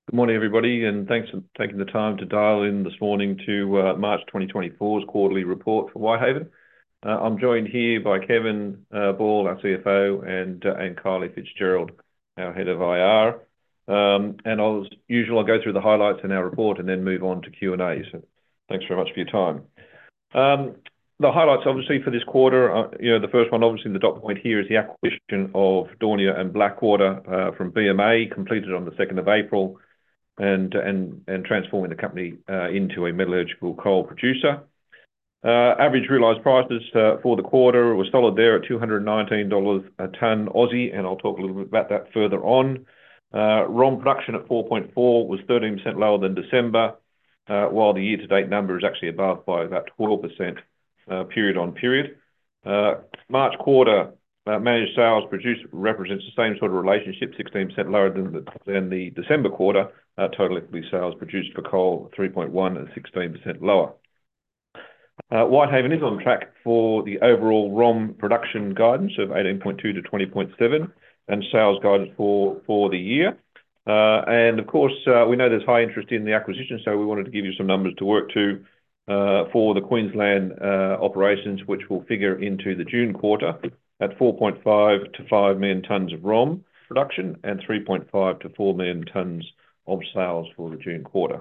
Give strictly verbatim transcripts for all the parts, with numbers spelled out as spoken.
Good morning, everybody, and thanks for taking the time to dial in this morning to uh, March twenty twenty-four's quarterly report for Whitehaven. Uh, I'm joined here by Kevin uh, Ball, our C F O, and uh, and Kylie Fitzgerald, our head of I R. Um, and as usual, I'll go through the highlights in our report and then move on to Q and A. So thanks very much for your time. Um, the highlights, obviously, for this quarter, uh, you know, the first one, obviously, the dot point here is the acquisition of Daunia and Blackwater uh, from B M A, completed on the second of April. And, and, and transforming the company uh, into a metallurgical coal producer. Uh, average realised prices uh, for the quarter were solid there at two hundred nineteen dollars a tonne Aussie, and I'll talk a little bit about that further on. Uh, ROM production at four point four was thirteen percent lower than December, uh, while the year-to-date number is actually above by about twelve percent uh, period on period. Uh, March quarter uh, managed sales produced represents the same sort of relationship, sixteen percent lower than the, than the December quarter. Uh, total equity sales produced for coal, three point one and sixteen percent lower. Uh, Whitehaven is on track for the overall ROM production guidance of eighteen point two to twenty point seven and sales guidance for, for the year. Uh, and of course, uh, we know there's high interest in the acquisition, so we wanted to give you some numbers to work to uh, for the Queensland uh, operations, which will figure into the June quarter at four point five to five million tonnes of ROM production and three point five to four million tonnes of sales for the June quarter.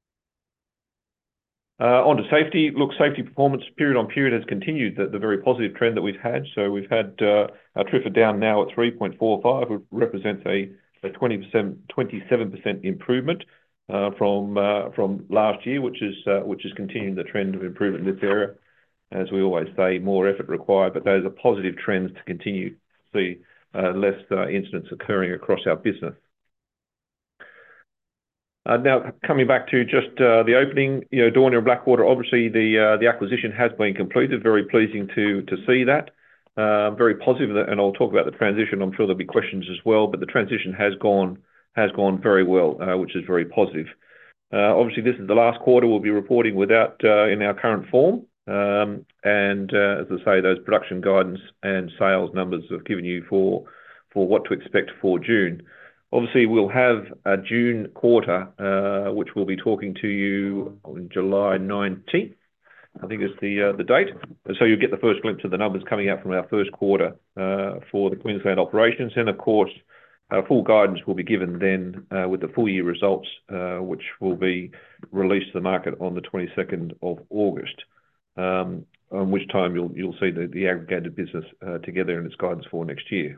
Uh, on to safety. Look, safety performance period on period has continued the, the very positive trend that we've had. So we've had uh, our T R I F R down now at three point four five, which represents a, a twenty percent, twenty-seven percent improvement uh, from uh, from last year, which is uh, which is continuing the trend of improvement in this area. As we always say, more effort required, but those are positive trends to continue to see uh, less uh, incidents occurring across our business. Uh, now, coming back to just uh, the opening, you know, Daunia and Blackwater, obviously the uh, the acquisition has been completed. Very pleasing to to see that. Uh, very positive, and I'll talk about the transition. I'm sure there'll be questions as well, but the transition has gone has gone very well, uh, which is very positive. Uh, obviously, this is the last quarter we'll be reporting without uh, in our current form, um, and uh, as I say, those production guidance and sales numbers I've given you for for what to expect for June. Obviously, we'll have a June quarter, uh, which we'll be talking to you on July nineteenth, I think is the uh, the date. So you'll get the first glimpse of the numbers coming out from our first quarter uh, for the Queensland operations. And of course, uh, full guidance will be given then uh, with the full year results, uh, which will be released to the market on the twenty-second of August, um, on which time you'll, you'll see the, the aggregated business uh, together in its guidance for next year.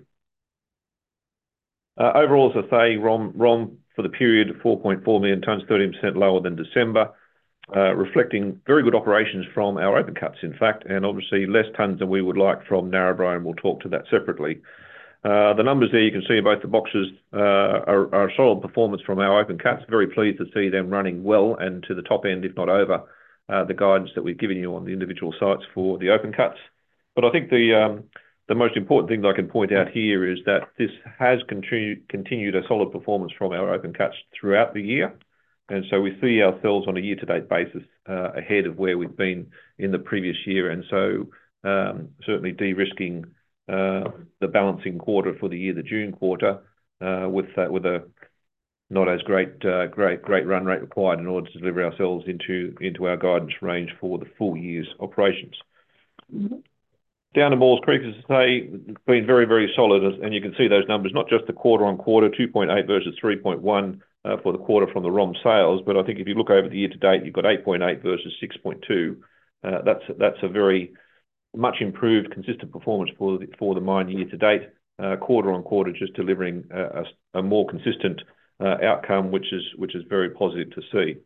Uh, overall, as I say, ROM, ROM for the period, four point four million tonnes, thirteen percent lower than December, uh, reflecting very good operations from our open cuts, in fact, and obviously less tonnes than we would like from Narrabri, and we'll talk to that separately. Uh, the numbers there you can see in both the boxes uh, are, are a solid performance from our open cuts. Very pleased to see them running well and to the top end, if not over, uh, the guidance that we've given you on the individual sites for the open cuts. But I think the um, The most important thing that I can point out here is that this has continu continued a solid performance from our open cuts throughout the year. And so we see ourselves on a year-to-date basis uh, ahead of where we've been in the previous year. And so um, certainly de-risking uh, the balancing quarter for the year, the June quarter, uh, with uh, with a not as great uh, great great run rate required in order to deliver ourselves into into our guidance range for the full year's operations. Mm-hmm. Down to Maules Creek, as I say, been very, very solid, and you can see those numbers, not just the quarter on quarter, two point eight versus three point one uh, for the quarter from the ROM sales, but I think if you look over the year to date, you've got eight point eight versus six point two. Uh, that's that's a very much improved, consistent performance for the, for the mine year to date, uh, quarter on quarter, just delivering a, a, a more consistent uh, outcome, which is which is very positive to see.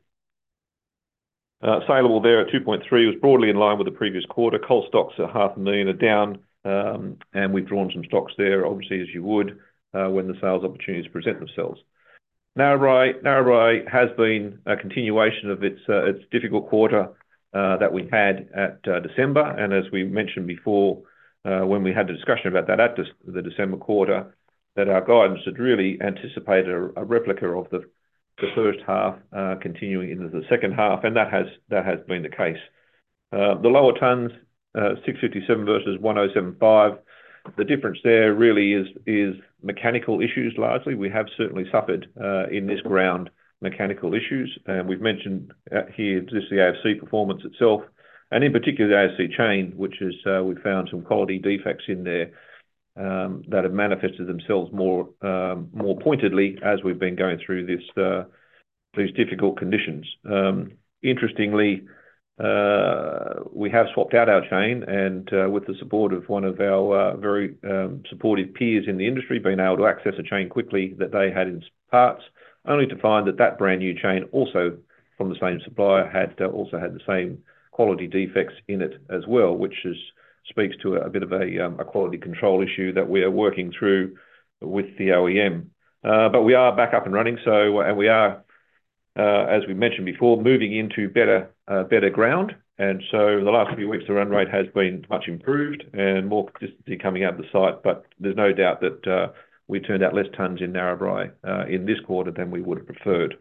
Uh, saleable there at two point three was broadly in line with the previous quarter. Coal stocks at half a million are down, um, and we've drawn some stocks there, obviously, as you would, uh, when the sales opportunities present themselves. Narrabri, Narrabri has been a continuation of its uh, its difficult quarter uh, that we had at uh, December, and as we mentioned before, uh, when we had the discussion about that at the December quarter, that our guidance had really anticipated a, a replica of the the first half uh, continuing into the second half, and that has that has been the case. Uh, the lower tonnes, uh, six fifty-seven versus one oh seven five, the difference there really is is mechanical issues largely. We have certainly suffered uh, in this ground mechanical issues. And we've mentioned here just the A F C performance itself, and in particular the A F C chain, which is uh, we found some quality defects in there um, that have manifested themselves more um, more pointedly as we've been going through this uh, these difficult conditions. Um, interestingly, uh, we have swapped out our chain, and uh, with the support of one of our uh, very um, supportive peers in the industry, being able to access a chain quickly that they had in parts, only to find that that brand new chain, also from the same supplier, had uh, also had the same quality defects in it as well, which is speaks to a, a bit of a, um, a quality control issue that we are working through with the O E M. Uh, but we are back up and running, so and we are. Uh, as we mentioned before, moving into better uh, better ground. And so the last few weeks, the run rate has been much improved and more consistency coming out of the site. But there's no doubt that uh, we turned out less tonnes in Narrabri uh, in this quarter than we would have preferred.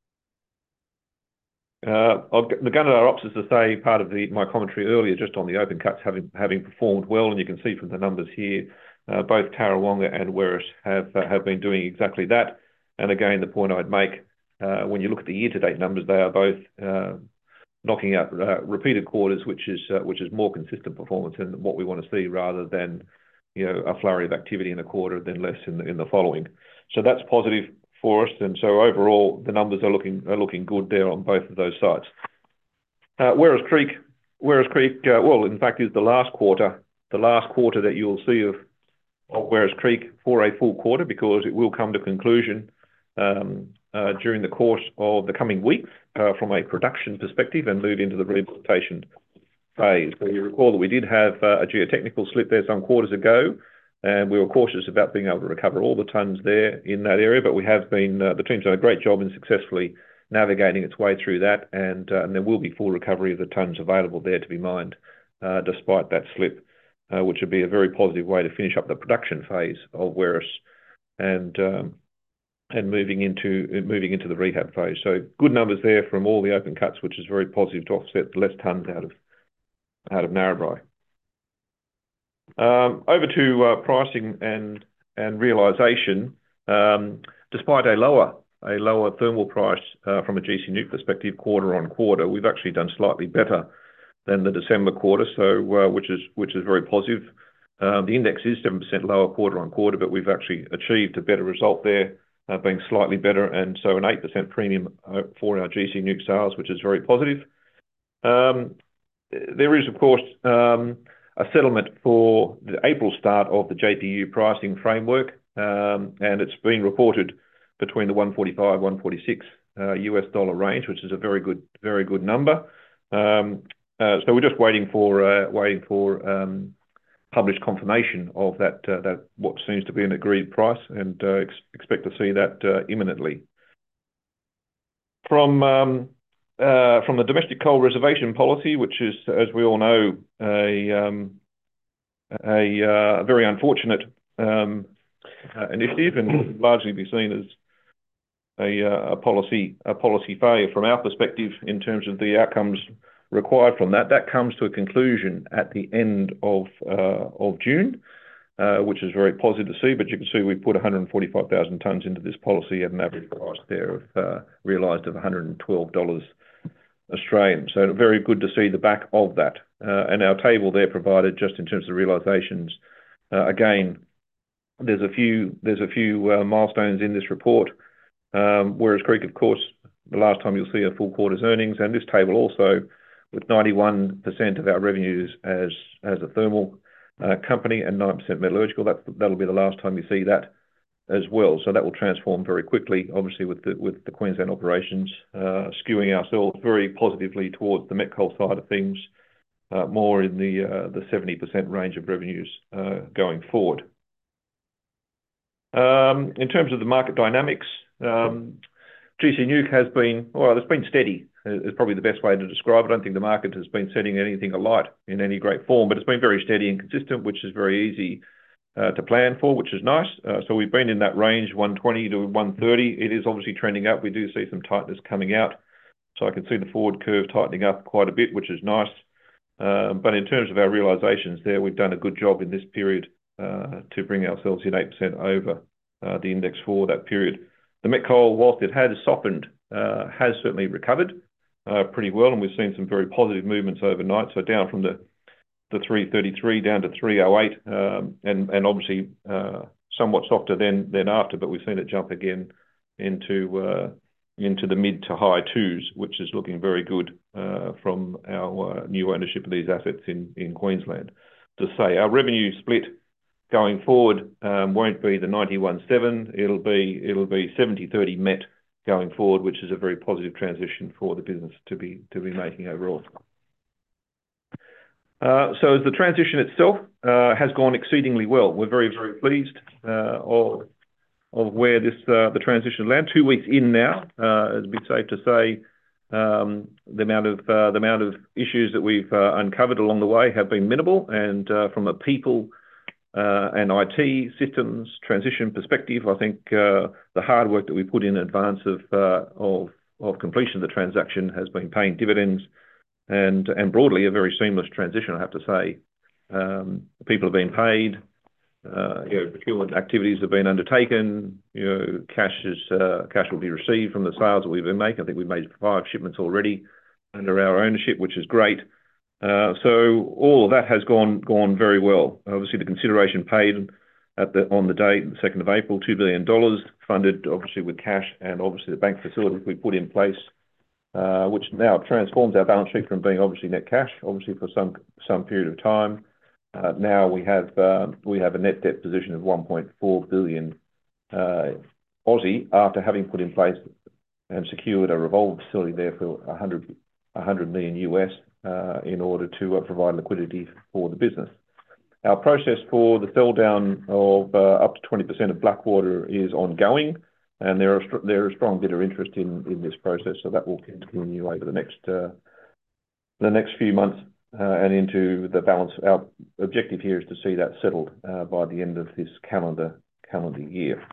Uh, the Gunnedah ops, as I say, part of the, my commentary earlier, just on the open cuts having having performed well, and you can see from the numbers here, uh, both Tarrawonga and Werris have uh, have been doing exactly that. And again, the point I'd make. Uh, when you look at the year-to-date numbers, they are both uh, knocking out uh, repeated quarters, which is uh, which is more consistent performance than what we want to see, rather than you know a flurry of activity in a quarter, then less in the in the following. So that's positive for us, and so overall the numbers are looking are looking good there on both of those sites. Uh, Werris Creek, Werris Creek, uh, well, in fact, is the last quarter, the last quarter that you will see of of Werris Creek for a full quarter, because it will come to conclusion. Um, uh, during the course of the coming weeks uh, from a production perspective and move into the rehabilitation phase. So you recall that we did have uh, a geotechnical slip there some quarters ago, and we were cautious about being able to recover all the tonnes there in that area, but we have been, uh, the team's done a great job in successfully navigating its way through that, and, uh, and there will be full recovery of the tonnes available there to be mined uh, despite that slip, uh, which would be a very positive way to finish up the production phase of Werris. And um, and moving into moving into the rehab phase. So good numbers there from all the open cuts, which is very positive to offset the less tonnes out of out of Narrabri. Um, over to uh, pricing and and realisation. Um, despite a lower a lower thermal price uh, from a G C Newc perspective, quarter on quarter, we've actually done slightly better than the December quarter, so uh, which is which is very positive. Um, the index is seven percent lower quarter on quarter, but we've actually achieved a better result there. Uh, being slightly better, and so an eight percent premium uh, for our G C Newc sales, which is very positive. Um, there is, of course, um, a settlement for the April start of the J P U pricing framework, um, and it's been reported between the one forty-five, one forty-six uh, U S dollar range, which is a very good, very good number. Um, uh, so we're just waiting for uh, waiting for. Um, published confirmation of that, uh, that what seems to be an agreed price, and uh, ex expect to see that uh, imminently. From um, uh, from the domestic coal reservation policy, which is, as we all know, a um, a uh, very unfortunate um, uh, initiative, and largely be seen as a, uh, a policy a policy failure from our perspective in terms of the outcomes required from that. That comes to a conclusion at the end of uh, of June, uh, which is very positive to see. But you can see we put one hundred forty-five thousand tonnes into this policy at an average price there of uh, realised of one hundred twelve dollars Australian. So very good to see the back of that. Uh, and our table there provided just in terms of realisations. Uh, again, there's a few there's a few uh, milestones in this report. Um, Werris Creek, of course, the last time you'll see a full quarter's earnings, and this table also, with ninety-one percent of our revenues as as a thermal uh, company and nine percent metallurgical. That's, that'll be the last time you see that as well. So that will transform very quickly, obviously, with the with the Queensland operations, uh, skewing ourselves very positively towards the met coal side of things, uh, more in the uh, the seventy percent range of revenues uh, going forward. Um, in terms of the market dynamics, um, G C Newc has been, well, it's been steady. Is probably the best way to describe it. I don't think the market has been setting anything alight in any great form, but it's been very steady and consistent, which is very easy uh, to plan for, which is nice. Uh, so we've been in that range, one twenty to one thirty. It is obviously trending up. We do see some tightness coming out. So I can see the forward curve tightening up quite a bit, which is nice. Uh, but in terms of our realisations there, we've done a good job in this period uh, to bring ourselves in eight percent over uh, the index for that period. The met coal, whilst it has softened uh, has certainly recovered uh, pretty well, and we've seen some very positive movements overnight. So down from the the three thirty-three down to three oh eight, um, and and obviously uh, somewhat softer than than after, but we've seen it jump again into uh, into the mid to high twos, which is looking very good uh, from our uh, new ownership of these assets in in Queensland. To say our revenue split going forward um, won't be the ninety-one seven. It'll be it'll be seventy thirty met going forward, which is a very positive transition for the business to be to be making overall. Uh, so as the transition itself uh, has gone exceedingly well. We're very, very pleased uh, of, of where this uh, the transition land. Two weeks in now, uh, it'd be safe to say um, the amount of uh, the amount of issues that we've uh, uncovered along the way have been minimal. And uh, from a people uh, and I T systems transition perspective, I think uh, the hard work that we put in advance of uh, of of completion of the transaction has been paying dividends. And, and broadly, a very seamless transition, I have to say. Um, people have been paid, uh, you know, procurement activities have been undertaken, you know, cash is uh, cash will be received from the sales that we've been making. I think we've made five shipments already under our ownership, which is great. Uh, so all of that has gone gone very well. Obviously, the consideration paid at the on the date, the second of April, two billion dollars, funded obviously with cash, and obviously the bank facilities we put in place. Uh, which now transforms our balance sheet from being obviously net cash, obviously for some some period of time. Uh, now we have uh, we have a net debt position of one point four billion uh, Aussie after having put in place and secured a revolving facility there for one hundred million U S uh, in order to uh, provide liquidity for the business. Our process for the sell down of uh, up to twenty percent of Blackwater is ongoing. And there are there is strong bidder interest in in this process, so that will continue over the next uh, the next few months uh, and into the balance. Our objective here is to see that settled uh, by the end of this calendar calendar year.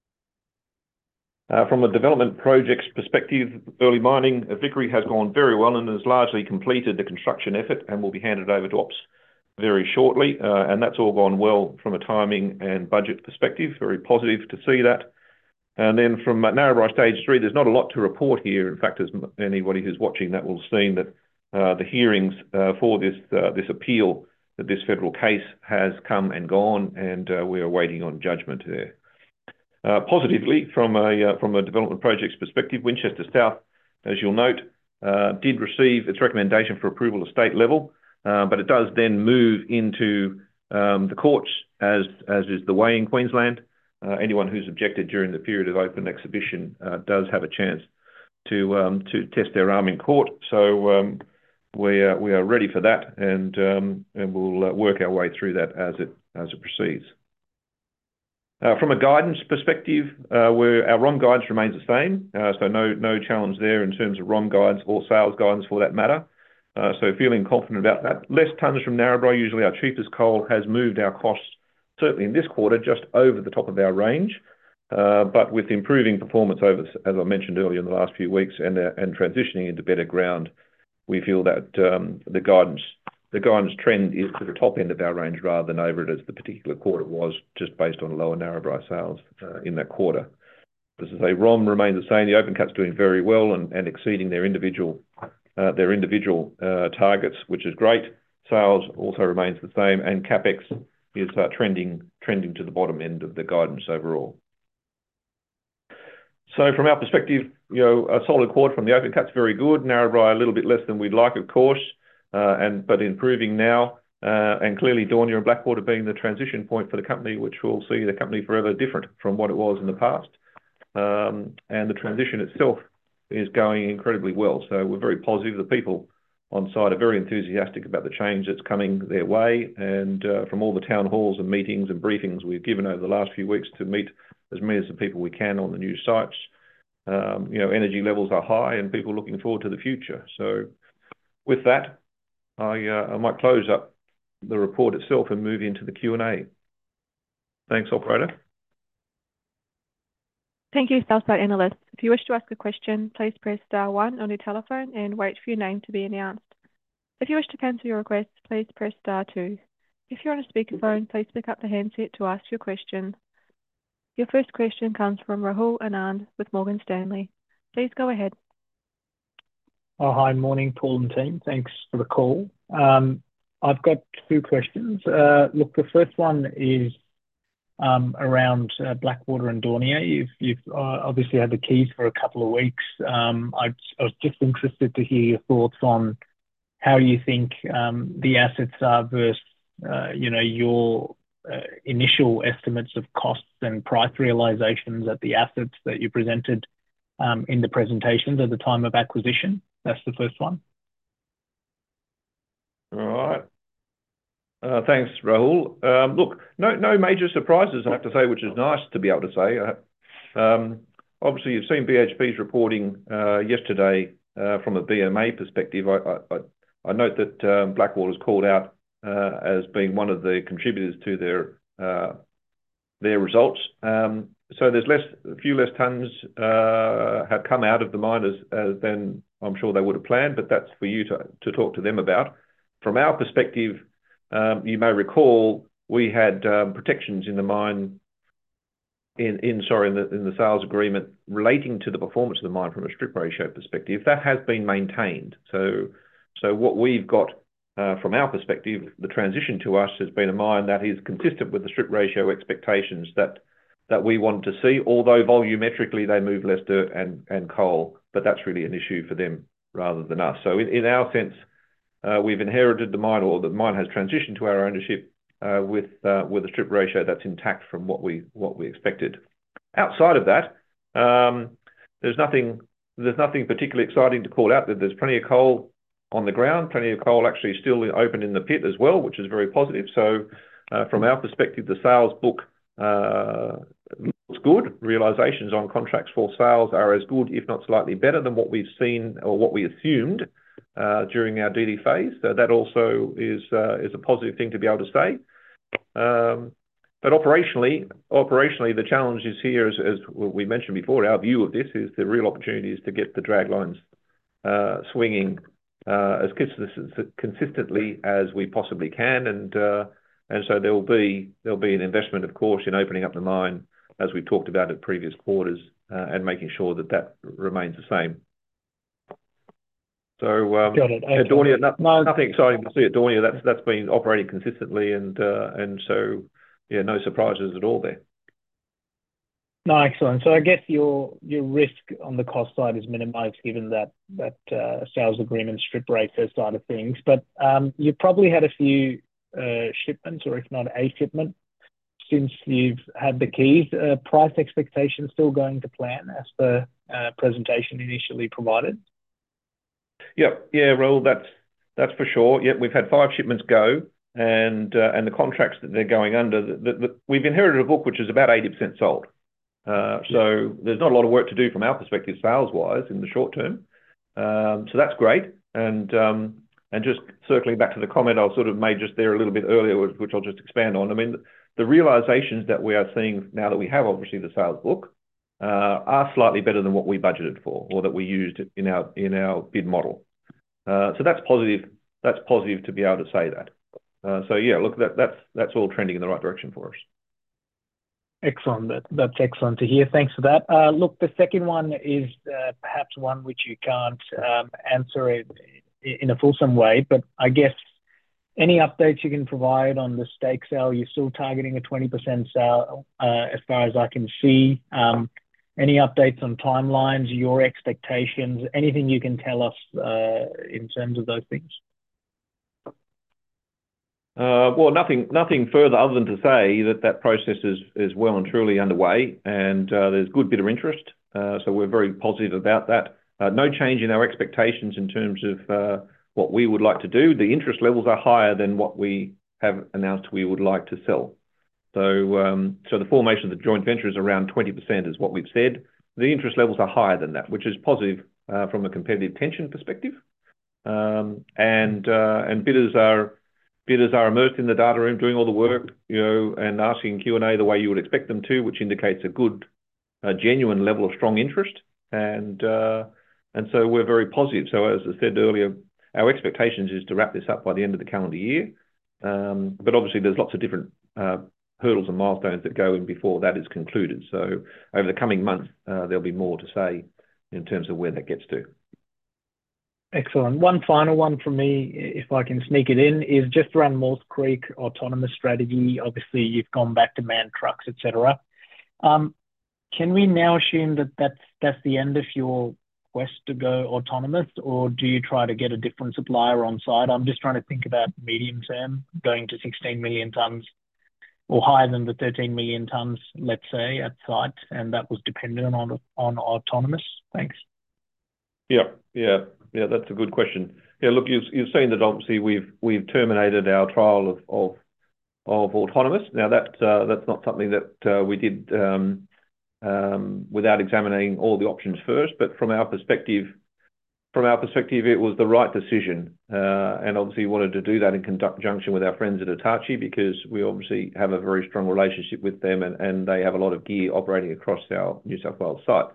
Uh, from a development projects perspective, early mining at Vickery has gone very well and has largely completed the construction effort and will be handed over to ops very shortly. Uh, and that's all gone well from a timing and budget perspective. Very positive to see that. And then from Narrabri Stage three, there's not a lot to report here. In fact, as anybody who's watching that will have seen that uh, the hearings uh, for this uh, this appeal, that this federal case has come and gone, and uh, we are waiting on judgment there. Uh, positively, from a uh, from a development projects perspective, Winchester South, as you'll note, uh, did receive its recommendation for approval at state level, uh, but it does then move into um, the courts, as as is the way in Queensland. Uh, anyone who's objected during the period of open exhibition uh, does have a chance to um, to test their arm in court. So um, we are we are ready for that, and um, and we'll uh, work our way through that as it as it proceeds. Uh, from a guidance perspective, uh, where our R O M guidance remains the same, uh, so no no challenge there in terms of R O M guidance or sales guidance for that matter. Uh, so feeling confident about that. Less tonnes from Narrabri, usually our cheapest coal, has moved our costs, certainly in this quarter, just over the top of our range. Uh, but with improving performance over, as I mentioned earlier, in the last few weeks, and uh, and transitioning into better ground, we feel that um, the guidance the guidance trend is to the top end of our range rather than over it, as the particular quarter was, just based on lower Narrabri sales uh, in that quarter. As I say, R O M remains the same. The open cut's doing very well and, and exceeding their individual uh, their individual uh, targets, which is great. Sales also remains the same, and CapEx is uh, trending trending to the bottom end of the guidance overall. So from our perspective, you know, a solid quarter from the open cut's very good. Narrabri a little bit less than we'd like, of course, uh, and but improving now, uh, and clearly Daunia and Blackwater being the transition point for the company, which will see the company forever different from what it was in the past. Um, and the transition itself is going incredibly well. So we're very positive. The people on site are very enthusiastic about the change that's coming their way, and uh, from all the town halls and meetings and briefings we've given over the last few weeks to meet as many as the people we can on the new sites, um, you know, energy levels are high and people are looking forward to the future. So with that, I, uh, I might close up the report itself and move into the Q and A. Thanks, operator. Thank you, sell-side analysts. If you wish to ask a question, please press star one on your telephone and wait for your name to be announced. If you wish to cancel your request, please press star two. If you're on a speakerphone, please pick up the handset to ask your question. Your first question comes from Rahul Anand with Morgan Stanley. Please go ahead. Oh, hi. Morning, Paul and team. Thanks for the call. Um, I've got two questions. Uh, look, the first one is um, around uh, Blackwater and Daunia. You've, you've uh, obviously had the keys for a couple of weeks. Um, I, I was just interested to hear your thoughts on how you think um, the assets are versus, uh, you know, your uh, initial estimates of costs and price realizations at the assets that you presented um, in the presentations at the time of acquisition. That's the first one. All right. Uh, thanks, Rahul. Um, look, no no major surprises, I have to say, which is nice to be able to say. Uh, um, obviously, you've seen B H P's reporting uh, yesterday uh, from a B M A perspective. I, I, I note that um, Blackwater's called out uh, as being one of the contributors to their uh, their results. Um, so there's less, a few less tons uh, have come out of the mine as, as than I'm sure they would have planned, but that's for you to, to talk to them about. From our perspective, um, you may recall we had um, protections in the mine, in, in sorry, in the, in the sales agreement relating to the performance of the mine from a strip ratio perspective. That has been maintained. So, so what we've got uh, from our perspective, the transition to us has been a mine that is consistent with the strip ratio expectations that that we want to see, although volumetrically they move less dirt and, and coal, but that's really an issue for them rather than us. So in, in our sense, uh, we've inherited the mine, or the mine has transitioned to our ownership uh, with uh, with a strip ratio that's intact from what we what we expected. Outside of that, um, there's nothing there's nothing particularly exciting to call out. There's plenty of coal on the ground, plenty of coal actually still open in the pit as well, which is very positive. So uh, from our perspective, the sales book uh, looks good. Realizations on contracts for sales are as good, if not slightly better, than what we've seen or what we assumed uh, during our D D phase. So that also is uh, is a positive thing to be able to say. Um, but operationally, operationally, the challenge is here, as, as we mentioned before. Our view of this is the real opportunity is to get the drag lines uh, swinging uh, as consistently as we possibly can, and uh, and so there will be there'll be an investment, of course, in opening up the mine, as we talked about at previous quarters, uh, and making sure that that remains the same. So um, Got it. Okay. At Daunia, no, no. nothing exciting to see at Daunia. That's that's been operating consistently, and uh, and so yeah, no surprises at all there. No, excellent. So I guess your your risk on the cost side is minimized given that that uh, sales agreement strip ratio side of things. But um, you probably had a few uh, shipments, or if not a shipment, since you've had the keys. Uh, price expectations still going to plan as the uh, presentation initially provided? Yep, yeah, Rahul, that's that's for sure. Yep, we've had five shipments go, and uh, and the contracts that they're going under, the, the, the, we've inherited a book which is about eighty percent sold. Uh, so there's not a lot of work to do from our perspective, sales-wise, in the short term. Um, so that's great. And um, and just circling back to the comment I sort of made just there a little bit earlier, which I'll just expand on. I mean, the realizations that we are seeing now that we have obviously the sales book uh, are slightly better than what we budgeted for, or that we used in our in our bid model. Uh, so that's positive. That's positive to be able to say that. Uh, so yeah, look, that that's that's all trending in the right direction for us. Excellent. That, that's excellent to hear. Thanks for that. Uh, look, the second one is uh, perhaps one which you can't um, answer it in a fulsome way, but I guess any updates you can provide on the stake sale? You're still targeting a twenty percent sale, uh, as far as I can see. Um, any updates on timelines, your expectations, anything you can tell us uh, in terms of those things? Uh, well, nothing nothing further other than to say that that process is, is well and truly underway, and uh, there's good bit of interest. Uh, so we're very positive about that. Uh, no change in our expectations in terms of uh, what we would like to do. The interest levels are higher than what we have announced we would like to sell. So, um, so the formation of the joint venture is around twenty percent is what we've said. The interest levels are higher than that, which is positive uh, from a competitive tension perspective. Um, and uh, and bidders are bidders are immersed in the data room, doing all the work, you know, and asking Q and A the way you would expect them to, which indicates a good, a genuine level of strong interest. And uh, and so we're very positive. So as I said earlier, our expectations is to wrap this up by the end of the calendar year. Um, but obviously, there's lots of different uh, hurdles and milestones that go in before that is concluded. So over the coming months, uh, there'll be more to say in terms of where that gets to. Excellent. One final one from me, if I can sneak it in, is just around Maules Creek autonomous strategy. Obviously, you've gone back to manned trucks, et cetera. Um, can we now assume that that's, that's the end of your quest to go autonomous, or do you try to get a different supplier on site? I'm just trying to think about medium term, going to sixteen million tonnes or higher than the thirteen million tonnes, let's say, at site, and that was dependent on on autonomous. Thanks. Yeah, yeah, yeah. That's a good question. Yeah, look, you've you've seen that obviously we've we've terminated our trial of of, of autonomous. Now that uh, that's not something that uh, we did um, um, without examining all the options first, but from our perspective, from our perspective, it was the right decision, uh, and obviously wanted to do that in conjunction with our friends at Hitachi, because we obviously have a very strong relationship with them, and, and they have a lot of gear operating across our New South Wales sites.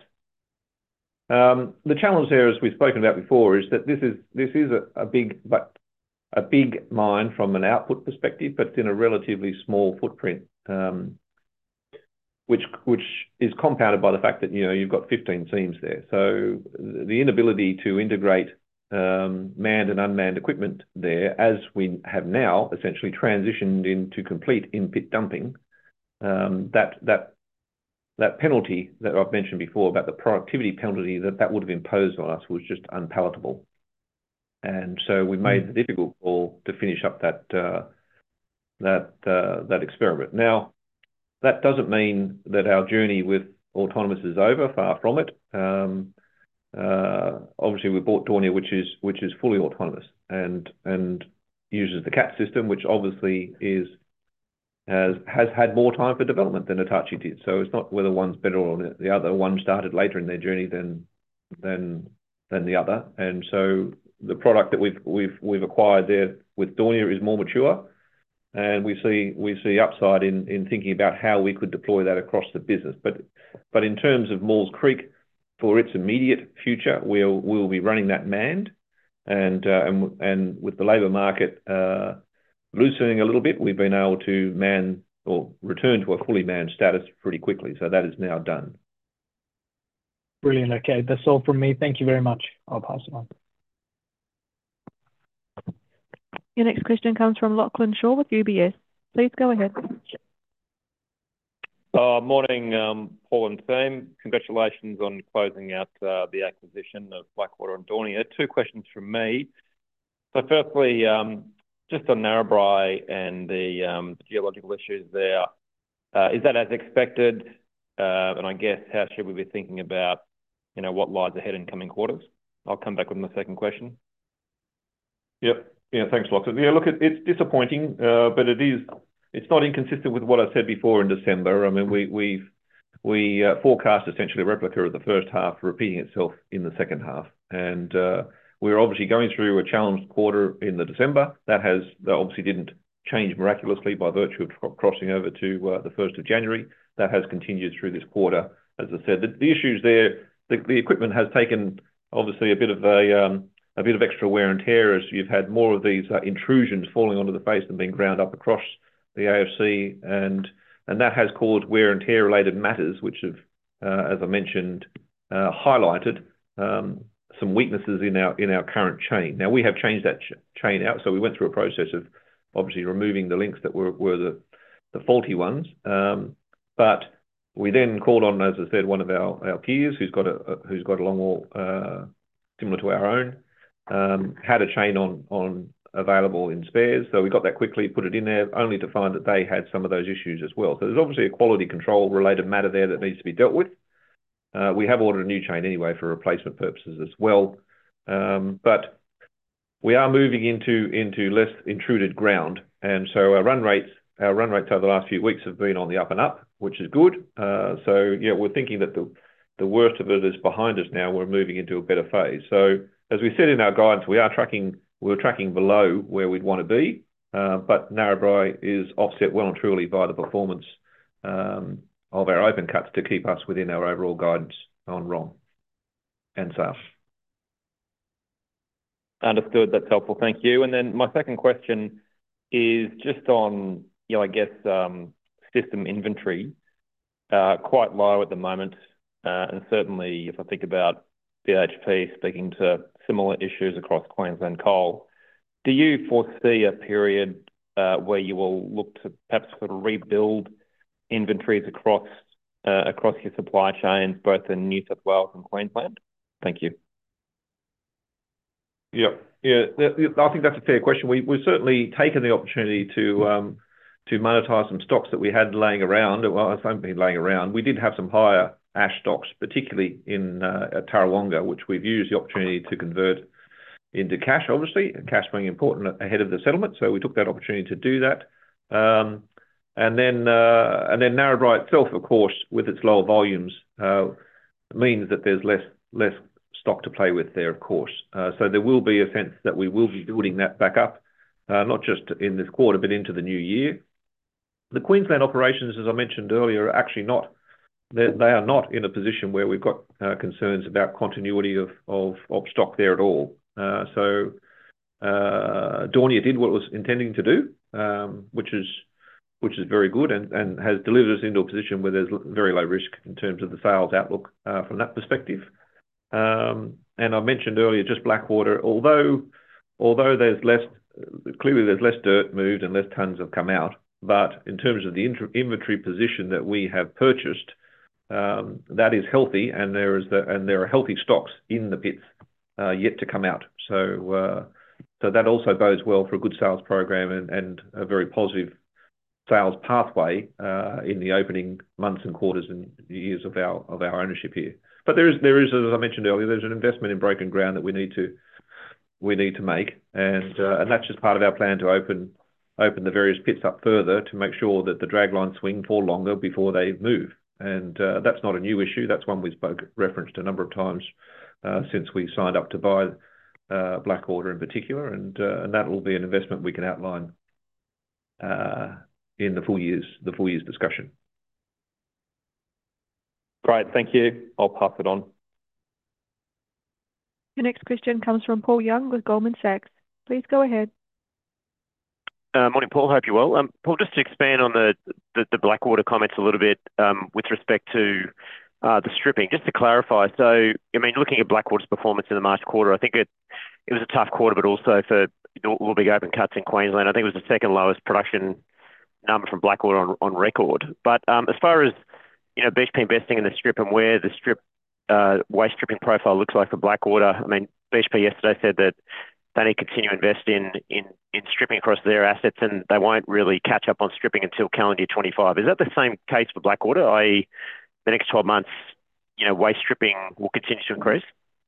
Um, the challenge there, as we've spoken about before, is that this is this is a, a big but a big mine from an output perspective, but in a relatively small footprint, um, which which is compounded by the fact that you know you've got fifteen seams there. So the inability to integrate um, manned and unmanned equipment there, as we have now essentially transitioned into complete in-pit dumping, um, that that. That penalty that I've mentioned before about the productivity penalty that that would have imposed on us was just unpalatable. And so we made the difficult call to finish up that uh, that uh, that experiment. Now, that doesn't mean that our journey with autonomous is over. Far from it. Um, uh, obviously, we bought Daunia, which is which is fully autonomous and and uses the C A T system, which obviously is. Has, has had more time for development than Hitachi did. So it's not whether one's better or the other. One started later in their journey than than than the other. And so the product that we've we've we've acquired there with Daunia is more mature, and we see we see upside in in thinking about how we could deploy that across the business. But but in terms of Maules Creek, for its immediate future, we'll we'll be running that manned, and uh, and and with the labour market Uh, loosening a little bit, we've been able to man or return to a fully manned status pretty quickly. So that is now done. Brilliant. Okay, that's all from me. Thank you very much. I'll pass it on. Your next question comes from Lachlan Shaw with U B S. Please go ahead. Uh, morning, um, Paul and team. Congratulations on closing out uh, the acquisition of Blackwater and Daunia. Two questions from me. So firstly, um, just on Narrabri and the um, geological issues there, uh, is that as expected? Uh, and I guess how should we be thinking about, you know, what lies ahead in coming quarters? I'll come back with my second question. Yep. Yeah, thanks, Lachlan. Yeah, look, it, it's disappointing, uh, but it is. It's not inconsistent with what I said before in December. I mean, we we've we uh, forecast essentially a replica of the first half repeating itself in the second half, and uh, we're obviously going through a challenged quarter in the December. That has that obviously didn't change miraculously by virtue of crossing over to uh, the first of January. That has continued through this quarter. As I said, the, the issues there, the, the equipment has taken obviously a bit of a um, a bit of extra wear and tear as you've had more of these uh, intrusions falling onto the face and being ground up across the A F C, and and that has caused wear and tear related matters, which have, uh, as I mentioned, uh, highlighted um, some weaknesses in our in our current chain. Now, we have changed that ch chain out, so we went through a process of obviously removing the links that were, were the, the faulty ones. Um, but we then called on, as I said, one of our, our peers who's got a, a who's got a longwall uh, similar to our own, um, had a chain on on available in spares. So we got that quickly, put it in there, only to find that they had some of those issues as well. So there's obviously a quality control related matter there that needs to be dealt with. Uh, we have ordered a new chain anyway for replacement purposes as well. Um, but we are moving into into less intruded ground. And so our run rates, our run rates over the last few weeks have been on the up and up, which is good. Uh, so yeah, we're thinking that the, the worst of it is behind us now. We're moving into a better phase. So as we said in our guidance, we are tracking, we're tracking below where we'd want to be. Uh, but Narrabri is offset well and truly by the performance um, of our open cuts to keep us within our overall guidance on R O M and sales. Understood. That's helpful. Thank you. And then my second question is just on, you know, I guess, um, system inventory, uh, quite low at the moment. Uh, and certainly if I think about B H P speaking to similar issues across Queensland Coal. Do you foresee a period uh, where you will look to perhaps sort of rebuild inventories across uh, across your supply chains, both in New South Wales and Queensland? Thank you. Yeah. Yeah, I think that's a fair question. We, we've certainly taken the opportunity to um, to monetize some stocks that we had laying around. Well, I haven't been laying around. We did have some higher ash stocks, particularly in uh, at Tarrawonga, which we've used the opportunity to convert into cash, obviously, cash being important ahead of the settlement. So we took that opportunity to do that. Um, and then uh, and then Narrabri itself, of course, with its lower volumes, uh, means that there's less less stock to play with there, of course. Uh, so there will be a sense that we will be building that back up, uh, not just in this quarter, but into the new year. The Queensland operations, as I mentioned earlier, are actually not, they are not in a position where we've got uh, concerns about continuity of, of, of stock there at all. Uh, so uh, Daunia did what it was intending to do, um, which is which is very good and, and has delivered us into a position where there's very low risk in terms of the sales outlook uh, from that perspective. Um, and I mentioned earlier just Blackwater, although although there's less, clearly there's less dirt moved and less tons have come out, but in terms of the inventory position that we have purchased, um, that is healthy, and there is the, and there are healthy stocks in the pits uh, yet to come out. So uh, so that also bodes well for a good sales program and, and a very positive sales pathway uh, in the opening months and quarters and years of our of our ownership here. But there is, there is, as I mentioned earlier, there's an investment in broken ground that we need to we need to make, and uh, and that's just part of our plan to open open the various pits up further to make sure that the dragline swing for longer before they move. And uh, that's not a new issue. That's one we spoke referenced a number of times uh, since we signed up to buy uh, Blackwater in particular, and uh, and that will be an investment we can outline uh, in the full years the full years discussion. Great, thank you. I'll pass it on. Your next question comes from Paul Young with Goldman Sachs. Please go ahead. Uh, morning, Paul. Hope you're well. Um, Paul, just to expand on the, the, the Blackwater comments a little bit um, with respect to uh, the stripping, just to clarify. So, I mean, looking at Blackwater's performance in the March quarter, I think it it was a tough quarter, but also for all big open cuts in Queensland. I think it was the second lowest production number from Blackwater on, on record. But um, as far as you know, B H P investing in the strip and where the strip uh, waste stripping profile looks like for Blackwater. I mean, B H P yesterday said that they need to continue to invest in, in, in stripping across their assets, and they won't really catch up on stripping until calendar year twenty-five. Is that the same case for Blackwater, that is the next twelve months, you know, waste stripping will continue to increase?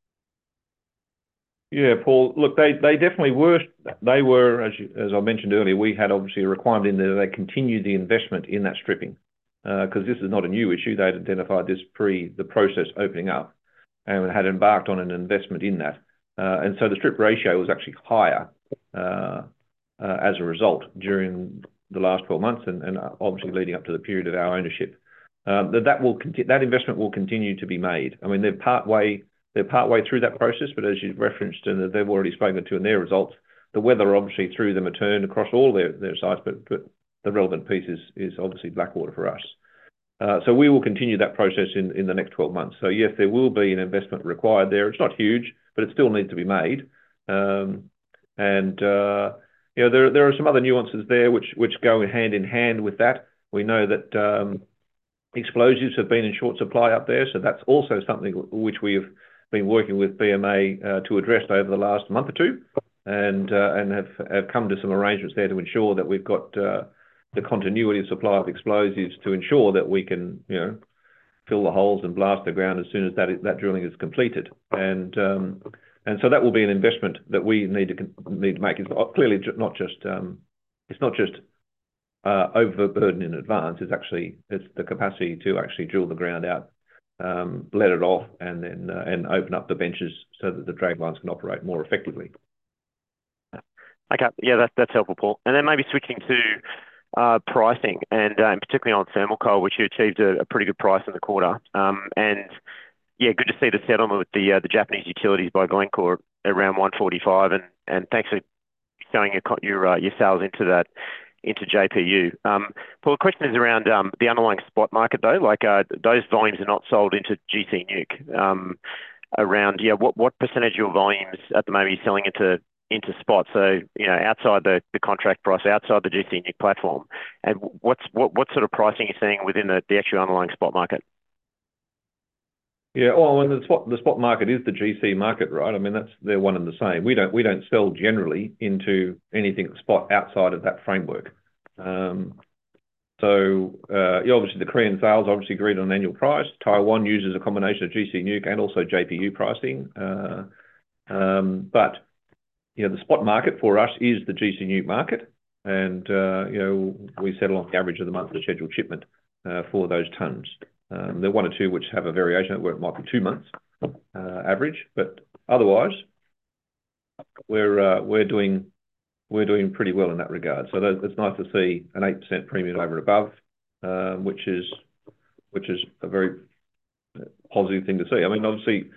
Yeah, Paul, look, they, they definitely were, they were, as, you, as I mentioned earlier, we had obviously a requirement in there that they continue the investment in that stripping. Because uh, this is not a new issue. They'd identified this pre the process opening up and had embarked on an investment in that. Uh, and so the strip ratio was actually higher uh, uh, as a result during the last twelve months and, and obviously leading up to the period of our ownership. Um, that that will that investment will continue to be made. I mean, they're partway they're partway through that process, but as you've referenced and they've already spoken to in their results, the weather obviously threw them a turn across all their, their sites, but, but the relevant piece is, is obviously Blackwater for us. Uh, so we will continue that process in, in the next twelve months. So yes, there will be an investment required there. It's not huge, but it still needs to be made. Um, and uh, you know, there there are some other nuances there which which go hand in hand with that. We know that um, explosives have been in short supply up there, so that's also something which we have been working with B M A uh, to address over the last month or two, and uh, and have have come to some arrangements there to ensure that we've got uh, the continuity of supply of explosives to ensure that we can, you know, fill the holes and blast the ground as soon as that that drilling is completed. And um, and so that will be an investment that we need to need to make. It's clearly not just um, it's not just uh, overburden in advance. It's actually it's the capacity to actually drill the ground out, um, let it off, and then uh, and open up the benches so that the drag lines can operate more effectively. Okay, yeah, that's that's helpful, Paul. And then maybe switching to Uh, pricing, and uh, particularly on thermal coal, which you achieved a, a pretty good price in the quarter. Um, and yeah, good to see the settlement with the uh, the Japanese utilities by Glencore around one forty-five, and and thanks for showing your your, uh, your sales into that into J P U. Um, Paul, the question is around um, the underlying spot market though. Like uh, those volumes are not sold into G C Nuke. Um, around, yeah, what, what percentage of your volumes at the moment are you selling into into spot? So, you know, outside the, the contract price, outside the G C N U platform, and what's what, what sort of pricing you're seeing within the, the actual underlying spot market? Yeah, well, and the spot the spot market is the G C market, right? I mean, that's they're one and the same. We don't we don't sell generally into anything spot outside of that framework. Um, so uh, yeah, obviously the Korean sales obviously agreed on an annual price. Taiwan uses a combination of G C N U and also J P U pricing. Uh, um, but you know, the spot market for us is the G C N U market, and uh, you know, we settle on the average of the monthly scheduled shipment uh, for those tonnes. Um, there are one or two which have a variation where it might be two months uh, average, but otherwise, we're uh, we're doing we're doing pretty well in that regard. So that, it's nice to see an eight percent premium over and above, um, which is which is a very positive thing to see. I mean, obviously,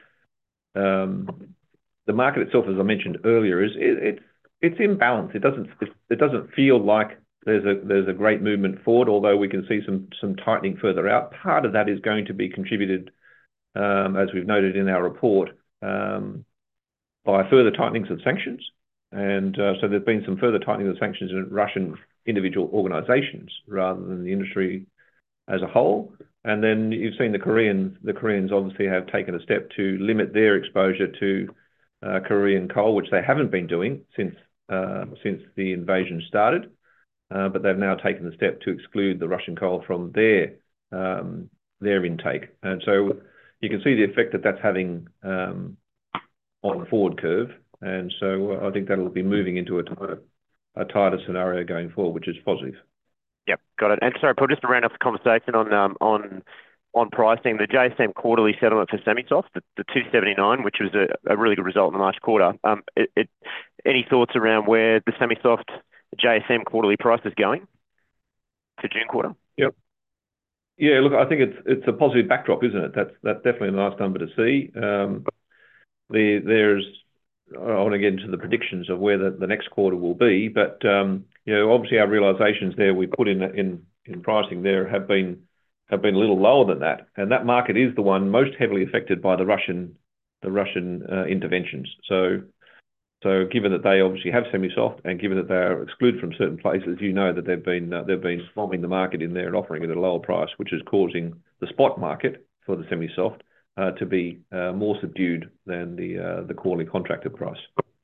um, the market itself, as I mentioned earlier, is it, it's it's in balance. It doesn't it, it doesn't feel like there's a there's a great movement forward, although we can see some some tightening further out. Part of that is going to be contributed, um, as we've noted in our report, um, by further tightenings of sanctions, and uh, so there's been some further tightening of sanctions in Russian individual organisations rather than the industry as a whole. And then you've seen the Koreans. The Koreans obviously have taken a step to limit their exposure to Uh, Korean coal, which they haven't been doing since uh, since the invasion started, uh, but they've now taken the step to exclude the Russian coal from their um, their intake, and so you can see the effect that that's having um, on the forward curve, and so uh, I think that'll be moving into a tighter, a tighter scenario going forward, which is positive. Yep, got it. And sorry, Paul, just to round off the conversation on um, on. on pricing, the J S M quarterly settlement for semi-soft, the, the two seventy-nine, which was a, a really good result in the March quarter. Um, it, it, any thoughts around where the semi-soft J S M quarterly price is going for June quarter? Yep. Yeah, look, I think it's it's a positive backdrop, isn't it? That's that's definitely a nice number to see. Um, the there's I want to get into the predictions of where the, the next quarter will be, but um, you know, obviously our realisations there we put in in in pricing there have been. have been a little lower than that, and that market is the one most heavily affected by the Russian, the Russian uh, interventions. So, so given that they obviously have semi-soft, and given that they are excluded from certain places, you know that they've been uh, they've been bombing the market in there and offering it at a lower price, which is causing the spot market for the semi-soft uh, to be uh, more subdued than the uh, the quarterly contracted price.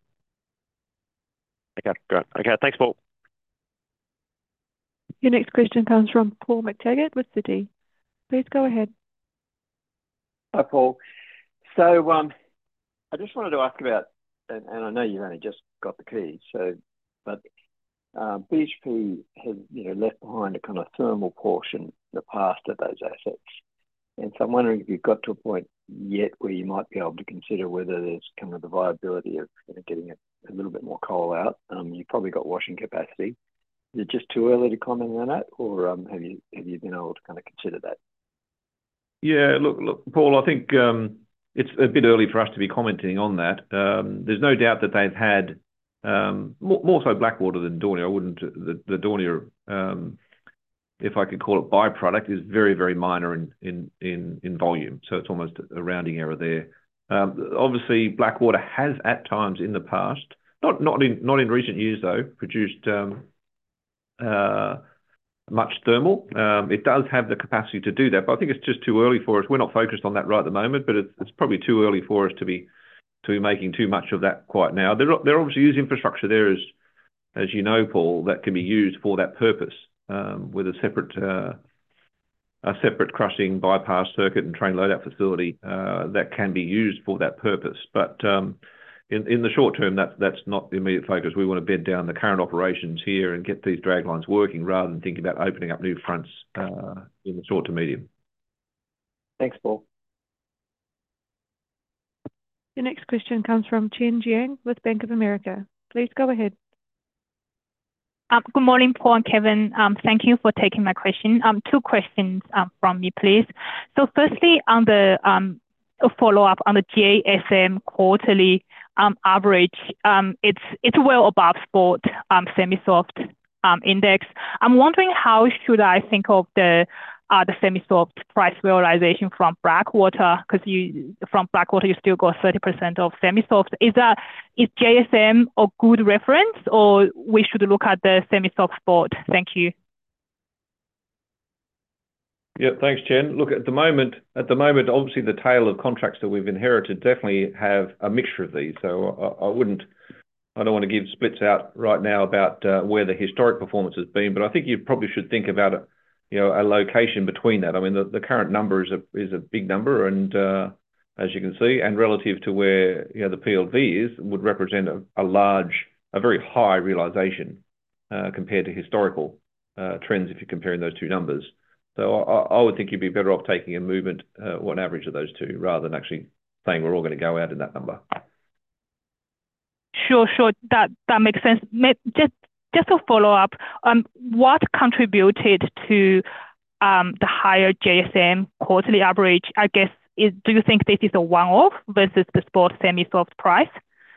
Okay, great. Okay, thanks, Paul. Your next question comes from Paul McTaggart with Citi. Please go ahead. Hi, Paul. So um, I just wanted to ask about, and, and I know you've only just got the keys, so but uh, B H P has you know left behind a kind of thermal portion in the past of those assets, and so I'm wondering if you've got to a point yet where you might be able to consider whether there's kind of the viability of you know, getting a, a little bit more coal out. Um, you've probably got washing capacity. Is it just too early to comment on that, or um, have you have you been able to kind of consider that? Yeah, look, look, Paul, I think um, it's a bit early for us to be commenting on that. Um, there's no doubt that they've had um, more, more so Blackwater than Daunia. I wouldn't the, the Daunia, um, if I could call it byproduct, is very very minor in in in, in volume. So it's almost a rounding error there. Um, obviously, Blackwater has at times in the past, not not in not in recent years though, produced. Um, Uh, much thermal. Um, it does have the capacity to do that, but I think it's just too early for us. We're not focused on that right at the moment, but it's, it's probably too early for us to be to be making too much of that quite now. There, there obviously is infrastructure there, as as you know, Paul, that can be used for that purpose um, with a separate uh, a separate crushing bypass circuit and train loadout facility uh, that can be used for that purpose, but. Um, In, in the short term, that's that's not the immediate focus. We want to bed down the current operations here and get these drag lines working rather than thinking about opening up new fronts uh, in the short to medium. Thanks, Paul. Your next question comes from Chen Jiang with Bank of America. Please go ahead. Um, good morning, Paul and Kevin. Um, thank you for taking my question. Um, two questions um, from me, please. So firstly, on the um, follow-up on the J S M quarterly Um, average, um, it's it's well above spot um, semi-soft um, index. I'm wondering how should I think of the uh, the semi-soft price realization from Blackwater? Because you from Blackwater you still got thirty percent of semi-soft. Is that is J S M a good reference, or we should look at the semi-soft spot? Thank you. Yeah, thanks, Chen. Look, at the moment, at the moment, obviously the tail of contracts that we've inherited definitely have a mixture of these. So I, I wouldn't, I don't want to give splits out right now about uh, where the historic performance has been, but I think you probably should think about it, you know, a location between that. I mean, the, the current number is a is a big number, and uh, as you can see, and relative to where you know the P L V is, would represent a, a large, a very high realization uh, compared to historical uh, trends if you're comparing those two numbers. So I, I would think you'd be better off taking a movement, uh, or an average of those two, rather than actually saying we're all going to go out in that number. Sure, sure. That that makes sense. Just just to follow up, um, what contributed to um the higher J S M quarterly average? I guess is do you think this is a one-off versus the spot semi-soft price?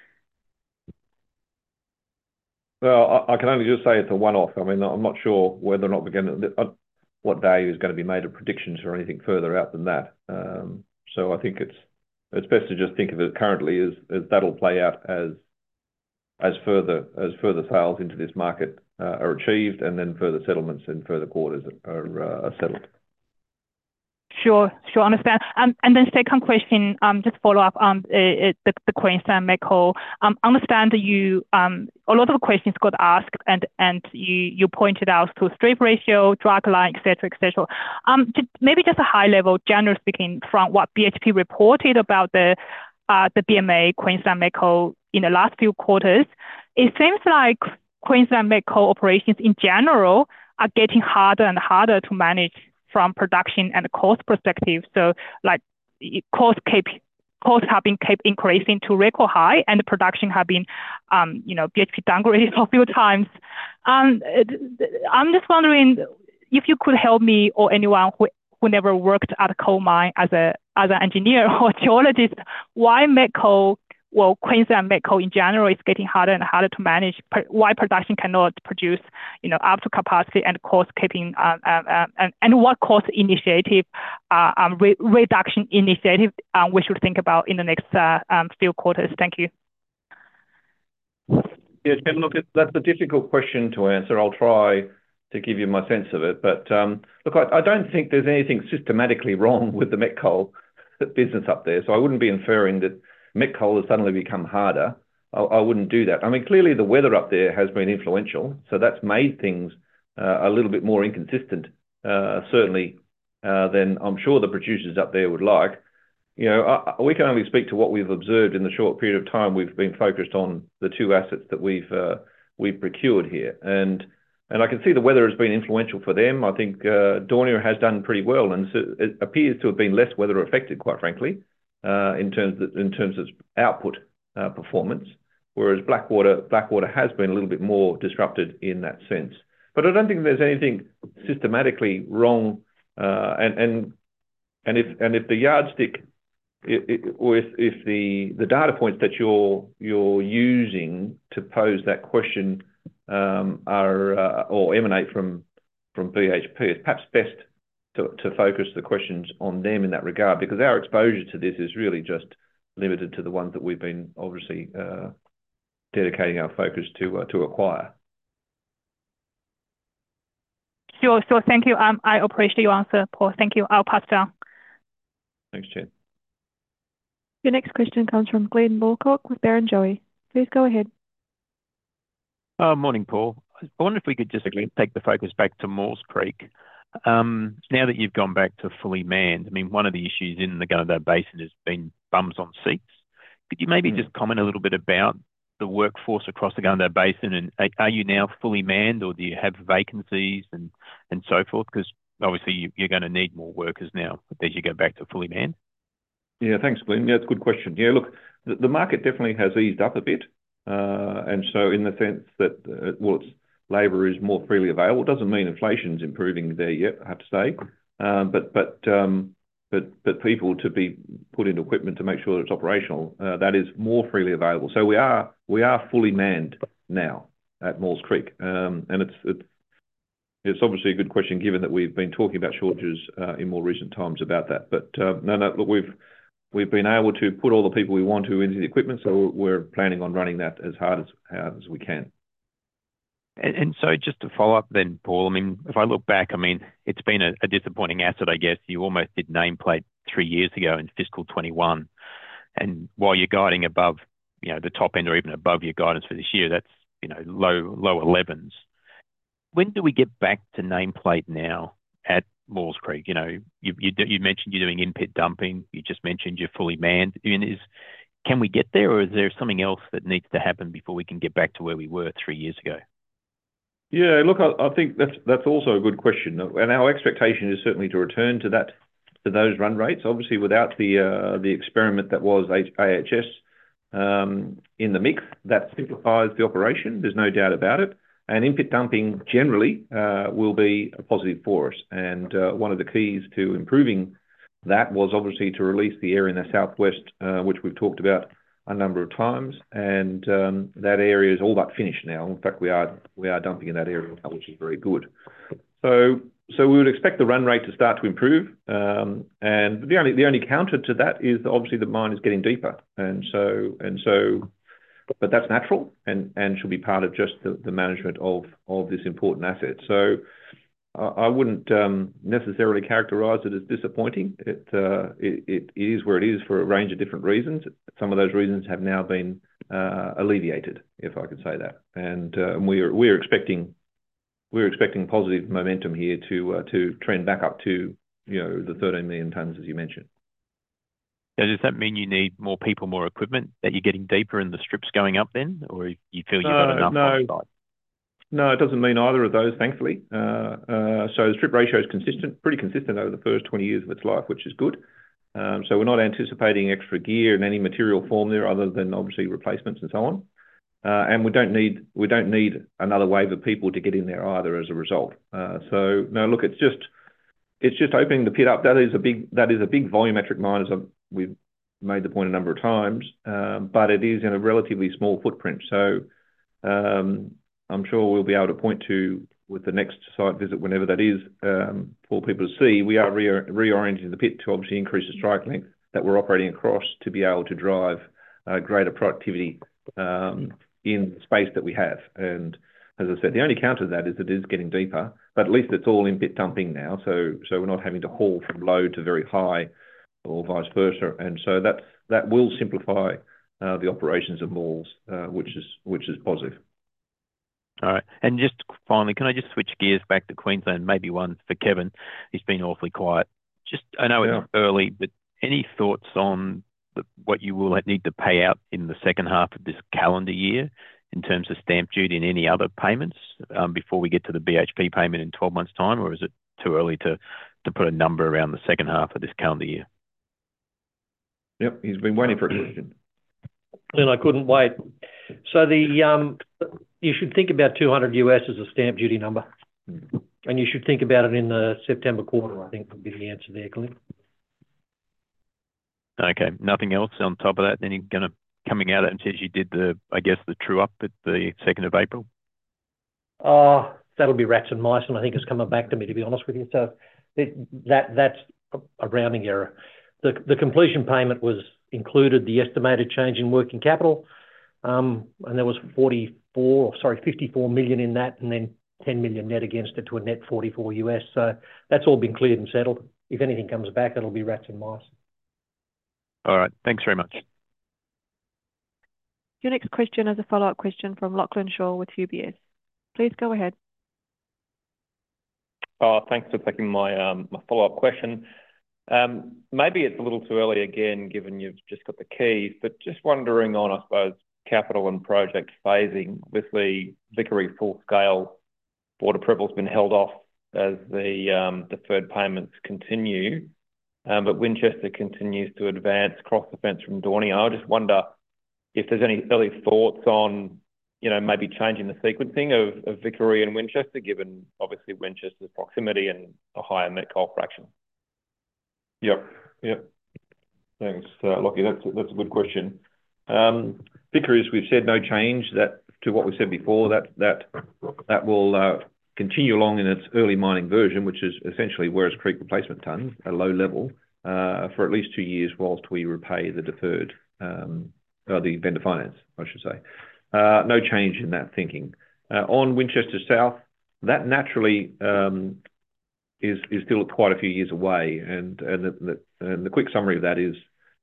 Well, I, I can only just say it's a one-off. I mean, I'm not sure whether or not we're going to. Uh, what value is going to be made of predictions or anything further out than that. Um, so I think it's it's best to just think of it currently as, as that'll play out as as further as further sales into this market uh, are achieved, and then further settlements in further quarters are, uh, are settled. Sure, sure, understand. Um, and then second question, um, just follow up on uh, the, the Queensland met coal. Um, understand you, um, a lot of questions got asked, and and you you pointed out to strip ratio, drag line, et cetera, et cetera. Um, maybe just a high level, generally speaking, from what B H P reported about the uh the B M A Queensland met coal in the last few quarters, it seems like Queensland met coal operations in general are getting harder and harder to manage from production and cost perspective. So like cost keep costs have been kept increasing to record high, and the production have been, um, you know, B H P downgraded a few times. Um, I'm just wondering if you could help me or anyone who who never worked at a coal mine as a as an engineer or geologist, why met coal, well, Queensland met coal in general is getting harder and harder to manage. Why production cannot produce, you know, up to capacity and cost keeping, uh, uh, and, and what cost initiative, uh, um, re reduction initiative um, we should think about in the next uh, um, few quarters. Thank you. Yeah, Ken, look, that's a difficult question to answer. I'll try to give you my sense of it. But um, look, I, I don't think there's anything systematically wrong with the met coal business up there. So I wouldn't be inferring that met coal has suddenly become harder. I, I wouldn't do that. I mean, clearly the weather up there has been influential. So that's made things uh, a little bit more inconsistent, uh, certainly, uh, than I'm sure the producers up there would like. You know, I, we can only speak to what we've observed in the short period of time we've been focused on the two assets that we've uh, we've procured here. And and I can see the weather has been influential for them. I think uh, Daunia has done pretty well, and so it appears to have been less weather affected, quite frankly, uh, in terms of, in terms of output uh, performance. Whereas Blackwater Blackwater has been a little bit more disrupted in that sense. But I don't think there's anything systematically wrong. Uh, and and and if and if the yardstick, it, it, or if if the the data points that you're you're using to pose that question um, are uh, or emanate from from B H P, it's perhaps best to to focus the questions on them in that regard, because our exposure to this is really just limited to the ones that we've been obviously uh, dedicating our focus to uh, to acquire. Sure, sure. Thank you. Um, I appreciate your answer, Paul. Thank you. I'll pass down. Thanks, Chen. Your next question comes from Glenn Lawcock with Barrenjoey. Please go ahead. Uh, morning, Paul. I wonder if we could just take the focus back to Maules Creek. Um, now that you've gone back to fully manned, I mean, one of the issues in the Gunnedah Basin has been bums on seats. Could you maybe mm. just comment a little bit about the workforce across the Gunnedah Basin, and are you now fully manned, or do you have vacancies and, and so forth? Because obviously you, you're going to need more workers now as you go back to fully manned. Yeah, thanks, Glenn. Yeah, it's a good question. Yeah, look, the, the market definitely has eased up a bit. Uh, and so in the sense that, uh, well, it's, labour is more freely available. It doesn't mean inflation's improving there yet, I have to say. Uh, but but um, but but people to be put into equipment to make sure that it's operational, uh, that is more freely available. So we are we are fully manned now at Maules Creek, um, and it's it's it's obviously a good question, given that we've been talking about shortages uh, in more recent times about that. But uh, no, no, look, we've we've been able to put all the people we want to into the equipment, so we're planning on running that as hard as hard as we can. And, and so just to follow up then, Paul, I mean, if I look back, I mean, it's been a, a disappointing asset, I guess. You almost did nameplate three years ago in fiscal twenty-one. And while you're guiding above, you know, the top end or even above your guidance for this year, that's, you know, low, low elevens. When do we get back to nameplate now at Maules Creek? You know, you, you, you mentioned you're doing in-pit dumping. You just mentioned you're fully manned. I mean, is, can we get there, or is there something else that needs to happen before we can get back to where we were three years ago? Yeah, look, I, I think that's that's also a good question, and our expectation is certainly to return to that to those run rates. Obviously, without the uh, the experiment that was A H S um, in the mix, that simplifies the operation. There's no doubt about it. And in-pit dumping generally uh, will be a positive for us. And uh, one of the keys to improving that was obviously to release the area in the southwest, uh, which we've talked about a number of times. And um, that area is all but finished now. In fact, we are we are dumping in that area now, which is very good. So so we would expect the run rate to start to improve. Um, and the only the only counter to that is that obviously the mine is getting deeper. And so and so. But that's natural and, and should be part of just the, the management of, of this important asset. So uh, I wouldn't um, necessarily characterise it as disappointing. It, uh, it, it is where it is for a range of different reasons. Some of those reasons have now been uh, alleviated, if I could say that. And uh, we're we're expecting we're expecting positive momentum here to uh, to trend back up to, you know, the thirteen million tonnes as you mentioned. So does that mean you need more people, more equipment, that you're getting deeper and the strip's going up then, or you feel you've no, got enough no. on site? No, it doesn't mean either of those, thankfully. Uh, uh, so the strip ratio is consistent, pretty consistent over the first twenty years of its life, which is good. Um, so we're not anticipating extra gear in any material form there, other than obviously replacements and so on. Uh, and we don't need we don't need another wave of people to get in there either as a result. Uh, so no, look, it's just it's just opening the pit up. That is a big that is a big volumetric mine, as I've, we've made the point a number of times, um, but it is in a relatively small footprint. So um, I'm sure we'll be able to point to, with the next site visit, whenever that is, um, for people to see, we are re reorienting the pit to obviously increase the strike length that we're operating across to be able to drive uh, greater productivity um, in the space that we have. And as I said, the only counter to that is it is getting deeper, but at least it's all in pit dumping now. So, so we're not having to haul from low to very high, or vice versa, and so that that will simplify uh, the operations of Maules, uh, which is which is positive. All right, and just finally, can I just switch gears back to Queensland? Maybe one for Kevin. He's been awfully quiet. Just I know Yeah. it's early, but any thoughts on the, what you will need to pay out in the second half of this calendar year in terms of stamp duty and any other payments um, before we get to the B H P payment in twelve months' time, or is it too early to to put a number around the second half of this calendar year? Yep, he's been waiting for a question. And I couldn't wait. So the um, you should think about two hundred U S as a stamp duty number, Mm. and you should think about it in the September quarter. I think would be the answer there, Clint. Okay, nothing else on top of that. Then you're going to coming out and says you did the, I guess, the true up at the second of April. Oh, that'll be rats and mice, and I think it's coming back to me, to be honest with you. So it, that that's a rounding error. The the completion payment was included the estimated change in working capital, um, and there was forty-four, sorry, fifty-four million in that, and then ten million net against it to a net forty-four U S. So that's all been cleared and settled. If anything comes back, it'll be rats and mice. All right, thanks very much. Your next question is a follow-up question from Lachlan Shaw with U B S. Please go ahead. Oh, thanks for taking my um, my follow-up question. Um, maybe it's a little too early again, given you've just got the keys, but just wondering on, I suppose, capital and project phasing. Obviously, Vickery full-scale board approval's been held off as the um, deferred payments continue, um, but Winchester continues to advance across the fence from Daunia. I just wonder if there's any early thoughts on, you know, maybe changing the sequencing of, of Vickery and Winchester, given obviously Winchester's proximity and a higher met coal fraction. Yep, yep. Thanks, uh, Lockie. That's that's a good question. Um, Vickery, as we've said, no change that to what we said before. That that that will uh, continue along in its early mining version, which is essentially Werris Creek replacement tonnes, a low level, uh, for at least two years whilst we repay the deferred, um, uh, the vendor finance, I should say. Uh, no change in that thinking. Uh, on Winchester South, that naturally um, is is still quite a few years away, and and the, the, and the quick summary of that is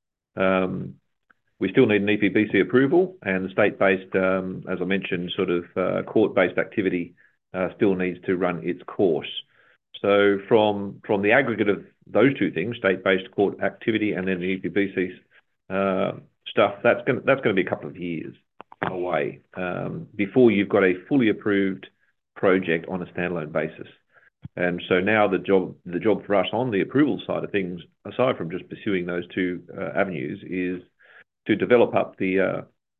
um, we still need an E P B C approval, and the state-based, um, as I mentioned, sort of uh, court-based activity uh, still needs to run its course. So from from the aggregate of those two things, state-based court activity and then the E P B C uh, stuff, that's going that's going to be a couple of years away um, before you've got a fully approved project on a standalone basis. And so now the job the job for us on the approval side of things, aside from just pursuing those two uh, avenues, is to develop up the uh,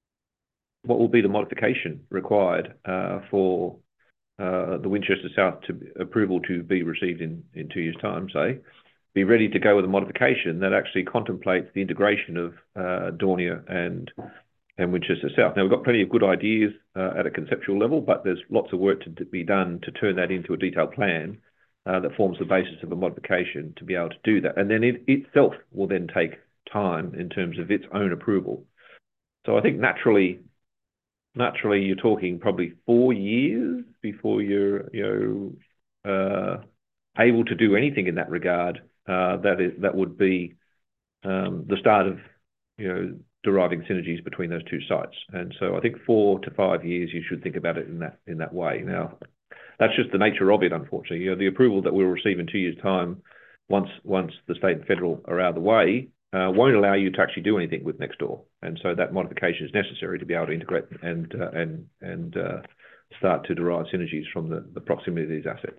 what will be the modification required uh, for uh, the Winchester South to approval to be received in, in two years' time, say, be ready to go with a modification that actually contemplates the integration of uh, Daunia and and Winchester South. Now, we've got plenty of good ideas uh, at a conceptual level, but there's lots of work to be done to turn that into a detailed plan uh, that forms the basis of a modification to be able to do that. And then it itself will then take time in terms of its own approval. So I think naturally, naturally you're talking probably four years before you're, you know, uh, able to do anything in that regard. Uh, that is that would be um, the start of, you know, deriving synergies between those two sites. And so I think four to five years, you should think about it in that in that way. Now, that's just the nature of it, unfortunately. You know, the approval that we'll receive in two years' time, once once the state and federal are out of the way, uh, won't allow you to actually do anything with next door. And so that modification is necessary to be able to integrate and uh, and and uh, start to derive synergies from the, the proximity of these assets.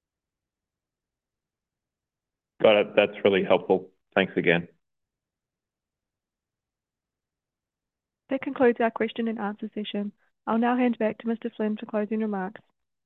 Got it. That's really helpful. Thanks again. That concludes our question and answer session. I'll now hand back to Mister Flynn for closing remarks.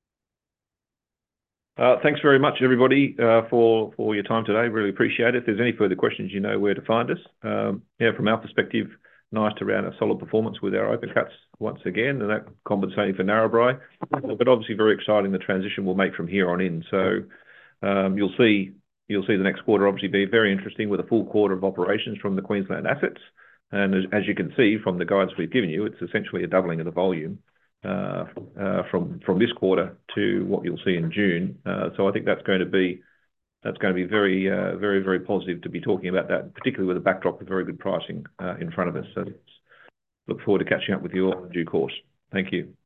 Uh, thanks very much, everybody, uh, for for your time today. Really appreciate it. If there's any further questions, you know where to find us. Um, yeah, from our perspective, nice to round a solid performance with our open cuts once again, and that compensating for Narrabri. But obviously, very exciting the transition we'll make from here on in. So um, you'll see you'll see the next quarter obviously be very interesting with a full quarter of operations from the Queensland assets. And as, as you can see from the guidance we've given you, it's essentially a doubling of the volume uh, uh, from from this quarter to what you'll see in June. Uh, so I think that's going to be that's going to be very uh, very very positive to be talking about that, particularly with a backdrop of very good pricing uh, in front of us. So look forward to catching up with you all in due course. Thank you.